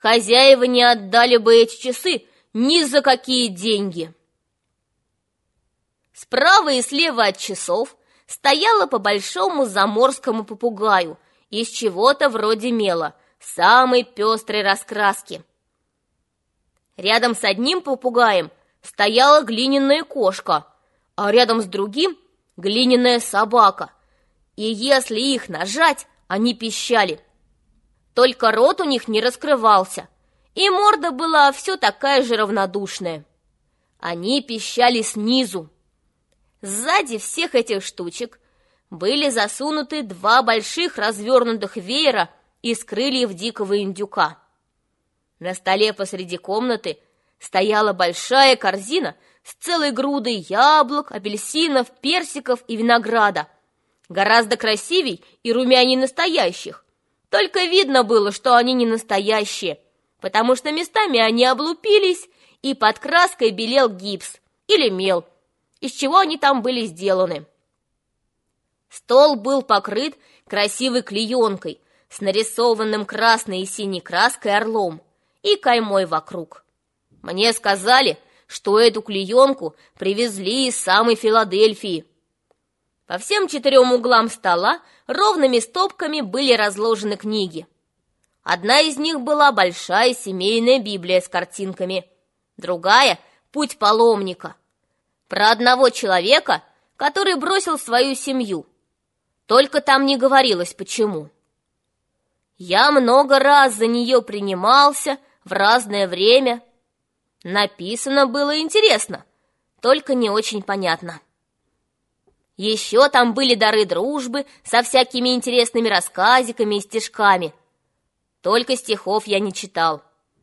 Хозяева не отдали бы эти часы ни за какие деньги. Справа и слева от часов стояло по большому заморскому попугаю из чего-то вроде мела, самой пестрой раскраски. Рядом с одним попугаем стояла глиняная кошка, а рядом с другим — глиняная собака. И если их нажать, они пищали. Только рот у них не раскрывался, и морда была все такая же равнодушная. Они пищали снизу. Сзади всех этих штучек были засунуты два больших развернутых веера из крыльев дикого индюка. На столе посреди комнаты стояла большая корзина с целой грудой яблок, апельсинов, персиков и винограда, гораздо красивей и румяней настоящих. Только видно было, что они не настоящие, потому что местами они облупились, и под краской белел гипс или мел, из чего они там были сделаны. Стол был покрыт красивой клеенкой с нарисованным красной и синей краской орлом и каймой вокруг. Мне сказали, что эту клеенку привезли из самой Филадельфии. По всем 4 углам стола ровными стопками были разложены книги. Одна из них была большая семейная Библия с картинками, другая — «Путь паломника», про одного человека, который бросил свою семью. Только там не говорилось, почему. Я много раз за нее принимался в разное время. Написано было интересно, только не очень понятно. Еще там были дары дружбы со всякими интересными рассказиками и стишками. Только стихов я не читал.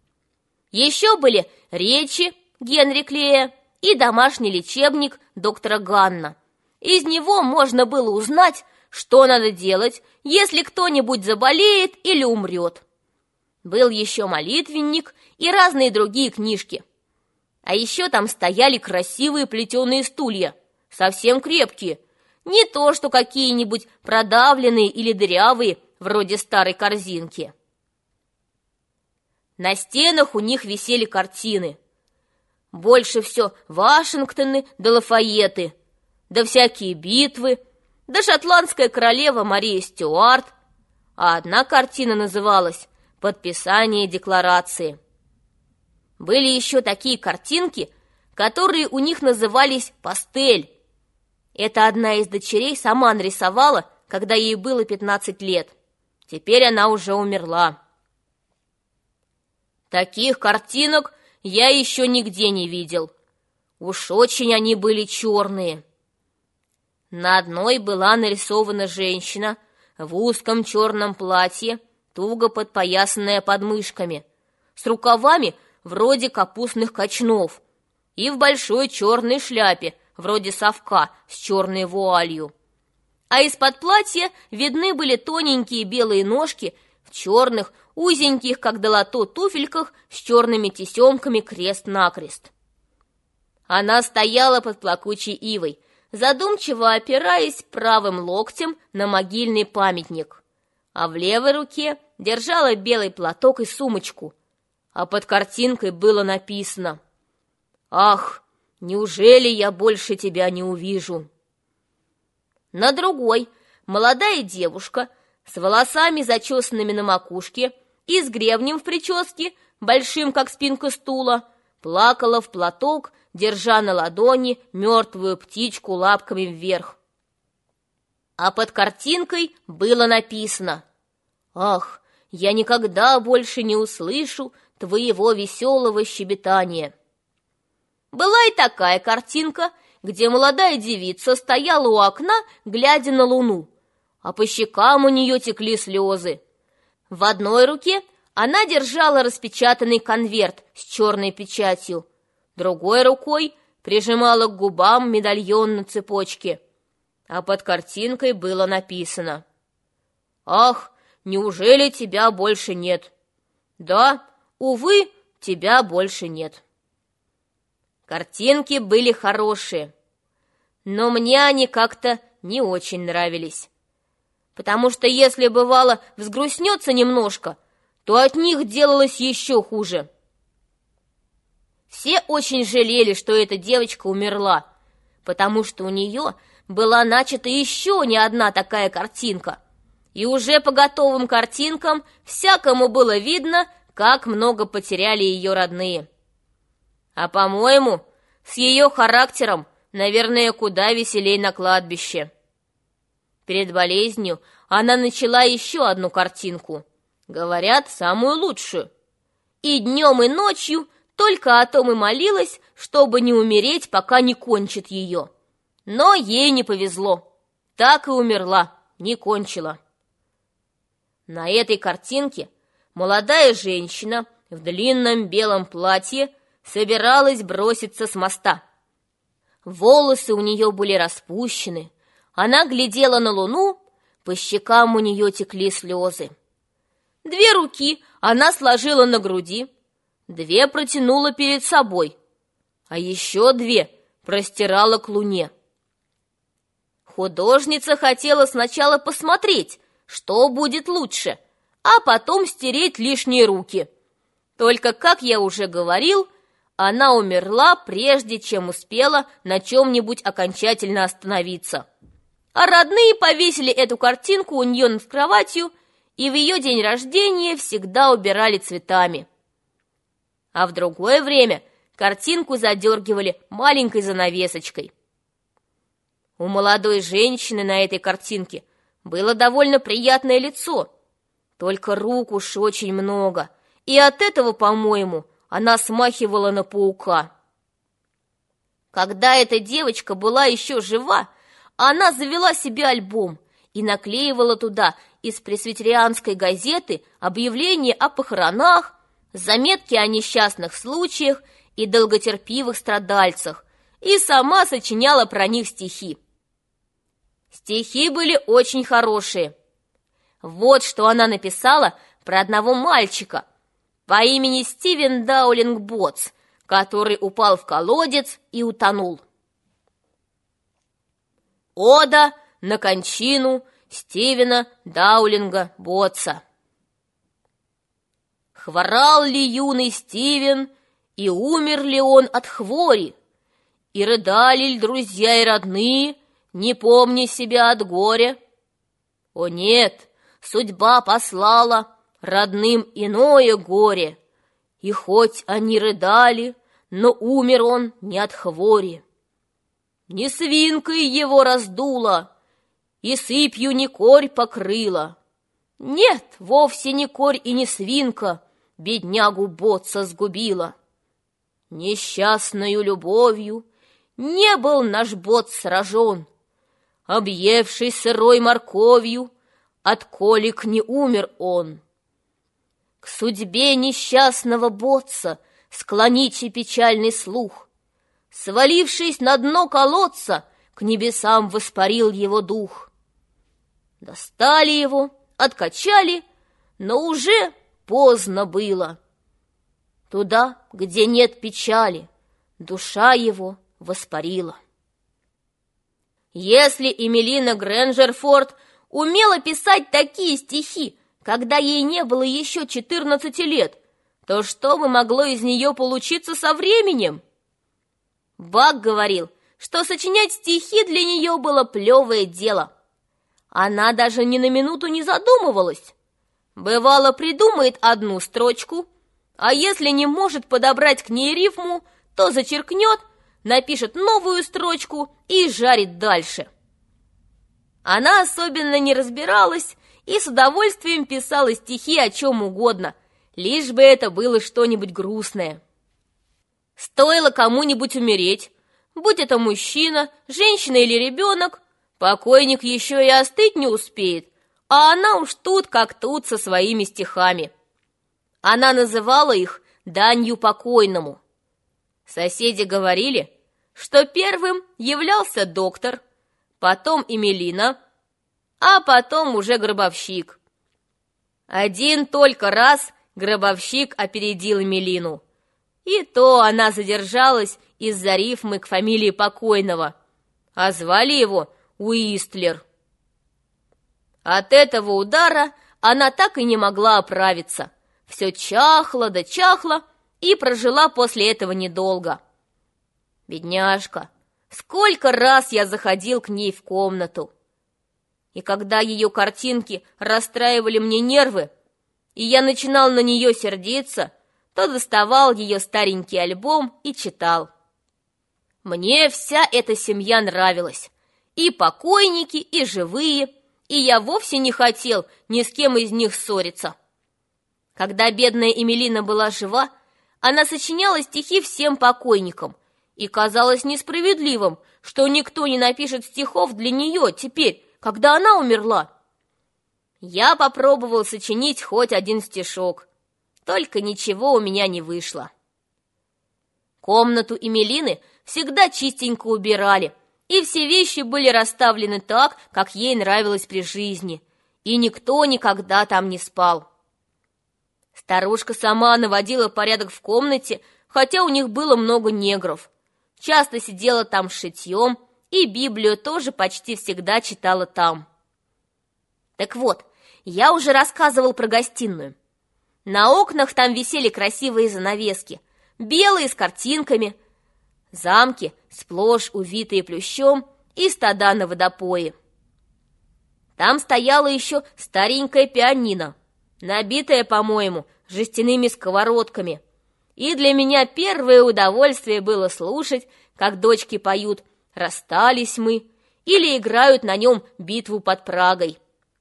Еще были речи Генри Клея и домашний лечебник доктора Ганна. Из него можно было узнать, что надо делать, если кто-нибудь заболеет или умрет. Был еще молитвенник и разные другие книжки. А еще там стояли красивые плетеные стулья, совсем крепкие, не то что какие-нибудь продавленные или дырявые, вроде старой корзинки. На стенах у них висели картины. Больше все Вашингтоны да Лафайеты, да всякие битвы, да шотландская королева Мария Стюарт, а одна картина называлась «Подписание декларации». Были еще такие картинки, которые у них назывались «пастель». Это одна из дочерей сама нарисовала, когда ей было 15 лет. Теперь она уже умерла. Таких картинок я еще нигде не видел. Уж очень они были черные. На одной была нарисована женщина в узком черном платье, туго подпоясанная подмышками, с рукавами вроде капустных качнов и в большой черной шляпе, вроде совка с черной вуалью. А из-под платья видны были тоненькие белые ножки в черных, узеньких, как долото, туфельках с черными тесемками крест-накрест. Она стояла под плакучей ивой, задумчиво опираясь правым локтем на могильный памятник, а в левой руке держала белый платок и сумочку, а под картинкой было написано: «Ах, неужели я больше тебя не увижу?» На другой молодая девушка с волосами, зачесанными на макушке, и с гребнем в прическе, большим, как спинка стула, плакала в платок, держа на ладони мертвую птичку лапками вверх. А под картинкой было написано: «Ах, я никогда больше не услышу твоего веселого щебетания». Была и такая картинка, где молодая девица стояла у окна, глядя на луну, а по щекам у нее текли слезы. В одной руке она держала распечатанный конверт с черной печатью, другой рукой прижимала к губам медальон на цепочке, а под картинкой было написано: «Ах, неужели тебя больше нет? Да, увы, тебя больше нет». Картинки были хорошие, но мне они как-то не очень нравились, потому что если, бывало, взгрустнется немножко, то от них делалось еще хуже. Все очень жалели, что эта девочка умерла, потому что у нее была начата еще не одна такая картинка. И уже по готовым картинкам всякому было видно, как много потеряли ее родные. А по-моему, с ее характером, наверное, куда веселей на кладбище. Перед болезнью она начала еще одну картинку, говорят, самую лучшую. И днем, и ночью только о том и молилась, чтобы не умереть, пока не кончит ее. Но ей не повезло, так и умерла, не кончила. На этой картинке молодая женщина в длинном белом платье собиралась броситься с моста. Волосы у нее были распущены, она глядела на луну, по щекам у нее текли слезы. 2 руки она сложила на груди, 2 протянула перед собой, а еще 2 простирала к луне. Художница хотела сначала посмотреть, что будет лучше, а потом стереть лишние руки. Только, как я уже говорил, она умерла, прежде чем успела на чем-нибудь окончательно остановиться. А родные повесили эту картинку у нее над кроватью и в ее день рождения всегда убирали цветами. А в другое время картинку задергивали маленькой занавесочкой. У молодой женщины на этой картинке было довольно приятное лицо, только рук уж очень много, и от этого, по-моему, она смахивала на паука. Когда эта девочка была еще жива, она завела себе альбом и наклеивала туда из пресвитерианской газеты объявления о похоронах, заметки о несчастных случаях и долготерпивых страдальцах, и сама сочиняла про них стихи. Стихи были очень хорошие. Вот что она написала про одного мальчика по имени Стивен Даулинг Ботс, который упал в колодец и утонул. Ода на кончину Стивена Даулинга Ботса. Хворал ли юный Стивен, и умер ли он от хвори, и рыдали ли друзья и родные, не помня себя от горя? О нет, судьба послала родным иное горе, и хоть они рыдали, но умер он не от хвори. Не свинкой его раздуло, и сыпью не корь покрыла. Нет, вовсе не корь и не свинка беднягу Ботса сгубила. Несчастною любовью не был наш Ботс сражен, объевший сырой морковью, от колик не умер он. К судьбе несчастного Ботса склоните печальный слух. Свалившись на дно колодца, к небесам воспарил его дух. Достали его, откачали, но уже поздно было. Туда, где нет печали, душа его воспарила. Если Эмилина Грэнджерфорд умела писать такие стихи, когда ей не было еще 14 лет, то что бы могло из нее получиться со временем? Бак говорил, что сочинять стихи для нее было плевое дело. Она даже ни на минуту не задумывалась. Бывало, придумает одну строчку, а если не может подобрать к ней рифму, то зачеркнет, напишет новую строчку и жарит дальше. Она особенно не разбиралась и с удовольствием писала стихи о чем угодно, лишь бы это было что-нибудь грустное. Стоило кому-нибудь умереть, будь это мужчина, женщина или ребенок, покойник еще и остыть не успеет, а она уж тут как тут со своими стихами. Она называла их данью покойному. Соседи говорили, что первым являлся доктор, потом Эмилина, а потом уже гробовщик. Один только раз гробовщик опередил Эмилину, и то она задержалась из-за рифмы к фамилии покойного, а звали его Уистлер. От этого удара она так и не могла оправиться, все чахла да чахла и прожила после этого недолго. Бедняжка, сколько раз я заходил к ней в комнату. И когда ее картинки расстраивали мне нервы, и я начинал на нее сердиться, то доставал ее старенький альбом и читал. Мне вся эта семья нравилась, и покойники, и живые, и я вовсе не хотел ни с кем из них ссориться. Когда бедная Эмилина была жива, она сочиняла стихи всем покойникам, и казалось несправедливым, что никто не напишет стихов для нее теперь, когда она умерла. Я попробовал сочинить хоть один стишок, только ничего у меня не вышло. Комнату Эмилины всегда чистенько убирали, и все вещи были расставлены так, как ей нравилось при жизни, и никто никогда там не спал. Старушка сама наводила порядок в комнате, хотя у них было много негров. Часто сидела там с шитьем, и Библию тоже почти всегда читала там. Так вот, я уже рассказывал про гостиную. На окнах там висели красивые занавески, белые с картинками, замки сплошь увитые плющом и стада на водопое. Там стояла еще старенькая пианино, набитая, по-моему, жестяными сковородками. И для меня первое удовольствие было слушать, как дочки поют «Расстались мы» или играют на нем битву под Прагой.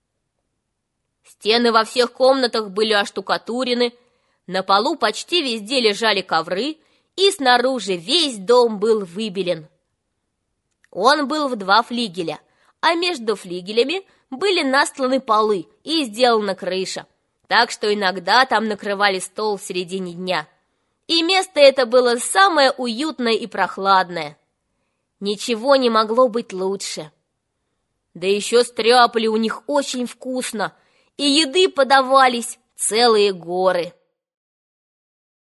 Стены во всех комнатах были оштукатурены, на полу почти везде лежали ковры, и снаружи весь дом был выбелен. Он был в 2 флигеля, а между флигелями были настланы полы и сделана крыша, так что иногда там накрывали стол в середине дня. И место это было самое уютное и прохладное. Ничего не могло быть лучше. Да еще стряпали у них очень вкусно, и еды подавались целые горы.